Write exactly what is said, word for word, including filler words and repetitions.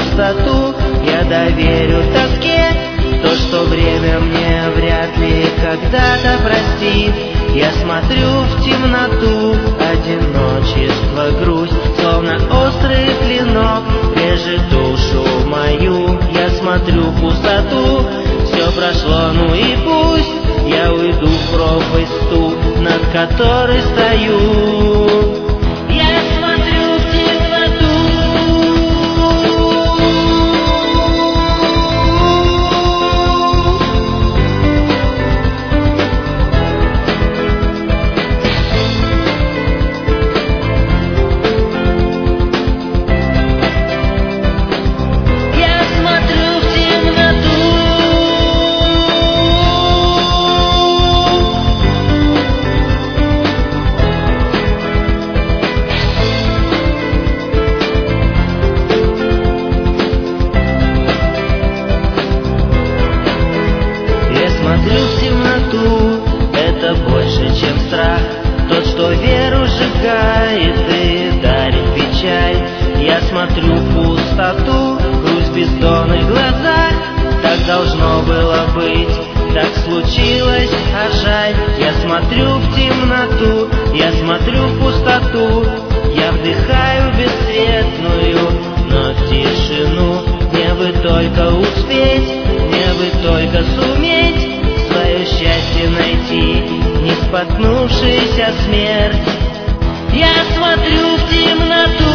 пустоту я доверю тоске. То, что время мне вряд ли когда-то простит. Я смотрю в темноту, одиночество, грусть, словно острый клинок режет душу мою. Я смотрю в пустоту, все прошло, ну и пусть. Я уйду в пропасть ту, над которой стою. Я смотрю в темноту. Смотрю в темноту, это больше, чем страх. Тот, что веру сжигает и дарит печаль. Я смотрю в пустоту, грусть в бездонных глазах. Так должно было быть, так случилось, а жаль. Я смотрю в темноту, я смотрю в пустоту. Я вдыхаю бесцветную, но тишину. Мне бы только успеть, мне бы только суметь свое счастье найти, не споткнувшись о смерть. Я смотрю в темноту.